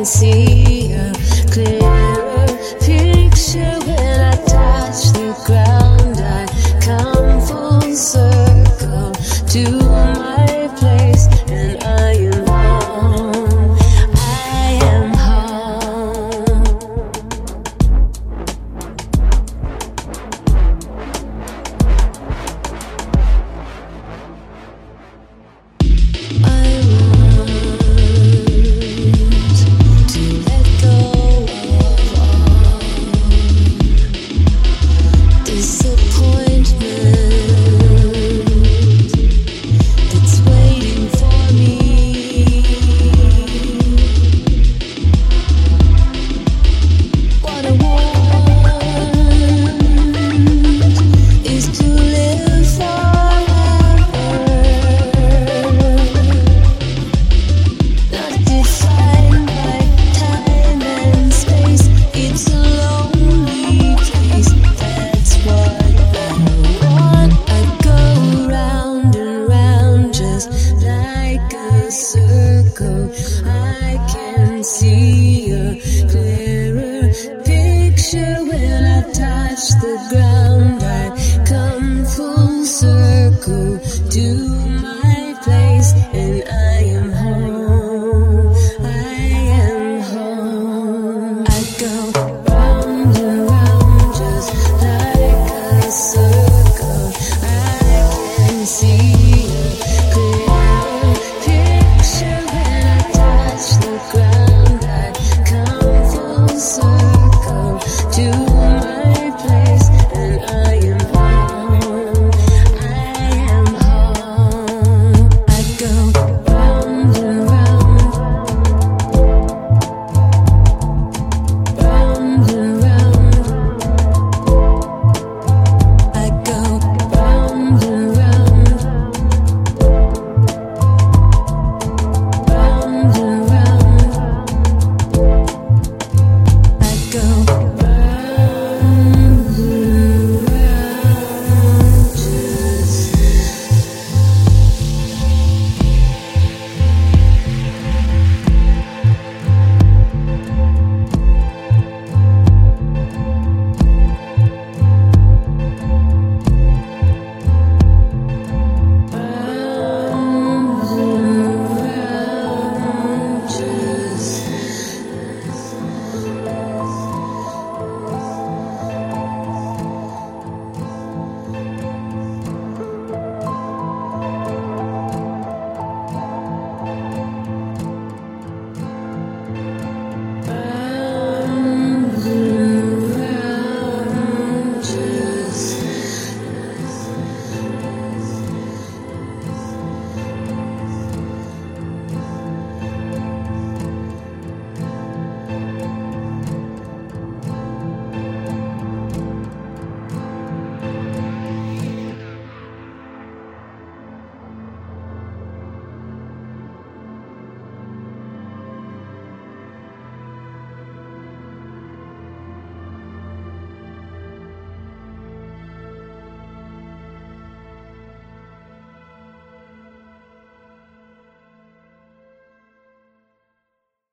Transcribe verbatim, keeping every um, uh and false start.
can see a clearer picture when I touch the ground. I come full circle to my place, and I am home. I am home. I want to let go of all disappointment that's waiting for me. What I want is to live forever, not defined by time and space. It's a lonely place. That's what I want. I go round and round just like a circle. I can see a clearer picture when I touch the ground.